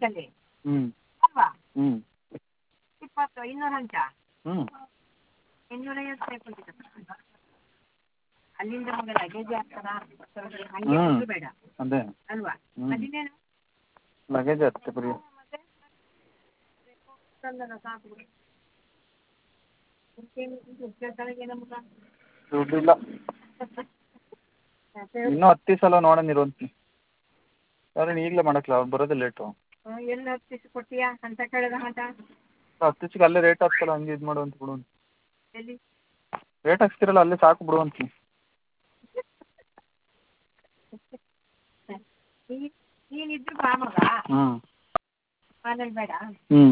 ಹ್ಞೂ ಹ್ಞೂ ಹ್ಞೂ ಅದೇ ಲಗೇಜ್ ಹತ್ತೆ ಬರೀ ದುಡ್ಡಿಲ್ಲ ಇನ್ನೂ 10 ದಿವಸ ಅಲ್ಲ ನೋಡೋಣ ಇರುವಂತಿ ಸರಿ ಈಗಲೇ ಮಾಡೋಕ್ಕಿಲ್ಲ ಅವ್ರು ಬರೋದೇ ಲೇಟು 10 ದಿವ್ಸಕ್ಕೆ ಅಲ್ಲೇ ರೇಟ್ ಹಾಕ್ತಲ್ಲ ಹಂಗೆ ಇದು ಮಾಡುವಂತ ಬಿಡು ರೇಟ್ ಹಾಕ್ಸ್ತಿರಲ್ಲ ಅಲ್ಲೇ ಸಾಕು ಬಿಡುವಂತಿ ಹ್ಞೂ ಹ್ಞೂ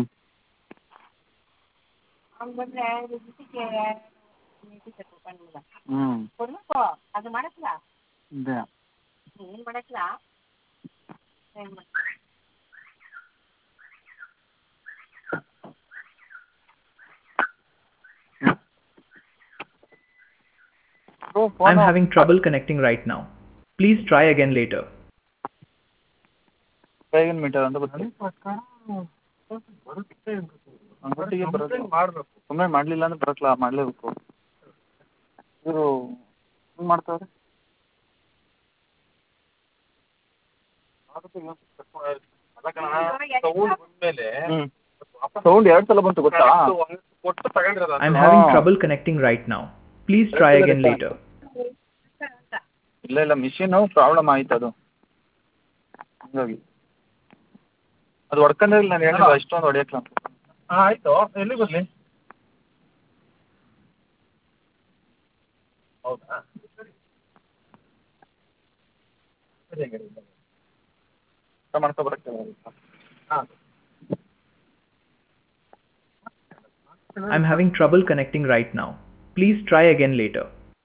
I'm having trouble connecting right now. Please try again later. ಬೇಗನ್ ಮೀಟರ್ ಅಂತ ಬರ್ತೀನಿ ಒಟ್ಟಿಗೆ ಬರೋದು ಸುಮ್ಮನೆ ಮಾಡಲಿಲ್ಲ ಅಂದ್ರೆ ಬರೋಕ್ಕಿಲ್ಲ ಮಾಡಲೇಬೇಕು ಇವರು ಏನು ಮಾಡ್ತಾವ್ರೆ ಸೌಂಡ್ 2 ಸಲ ಬಂತು ಗೊತ್ತಾ I'm having trouble connecting right now. Please try again later. ಇಲ್ಲ ಮಿಷಿನು ಪ್ರಾಬ್ಲಮ್ ಆಯ್ತು ಅದು ಹಂಗಾಗಿ ಅದು ಹೊಡ್ಕೊಂಡ್ರೆ ನಾನು ಹೇಳಿಲ್ಲ ಇಷ್ಟೊಂದು ಹೊಡಿಯಕ್ಕೆ ಆಯಿತು ಎಲ್ಲಿ ಬರಲಿ ಹೌದಾ ಮಾಡ್ಕೊ ಬರೋಕ್ಕೆ ಹಾಂ I'm having trouble connecting right now. Please try again later.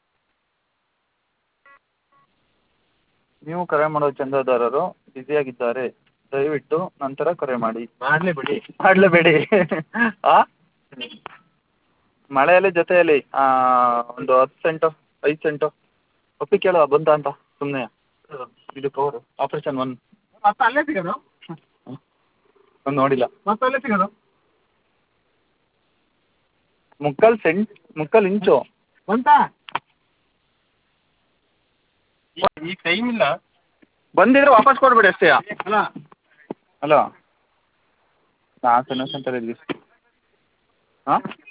ನೀವು ಕರೆ ಮಾಡೋ ಚಂದಾದಾರರು ಬ್ಯುಸಿಯಾಗಿದ್ದಾರೆ ದಯವಿಟ್ಟು ನಂತರ ಕರೆ ಮಾಡಿ ಮಾಡಲೇಬೇಡಿ ಹಾಂ ಮಳೆಯಲ್ಲಿ ಜೊತೆಯಲ್ಲಿ ಒಂದು 10 ಸೆಂಟು 5 ಸೆಂಟು ಒಪ್ಪಿ ಕೇಳುವ ಬಂತ ಅಂತ ಸುಮ್ಮನೆ ಇದು ಕವರು ಆಪ್ರೇಷನ್ 1 ಅಲ್ಲೇ ಸಿಗೋದು ನೋಡಿಲ್ಲ ಅಲ್ಲೇ ಸಿಗೋದು ಮುಕ್ಕಾಲು ಇಂಚು ಬಂತಾ ಈಗ ಟೈಮ್ ಇಲ್ಲ ಬಂದಿದ್ರೆ ವಾಪಸ್ ಕೊಡ್ಬೇಡಿ ಅಷ್ಟೇ ಹಲೋ 4 ಸೆಂಟರ್ ಇದ್ವಿ ಹಾಂ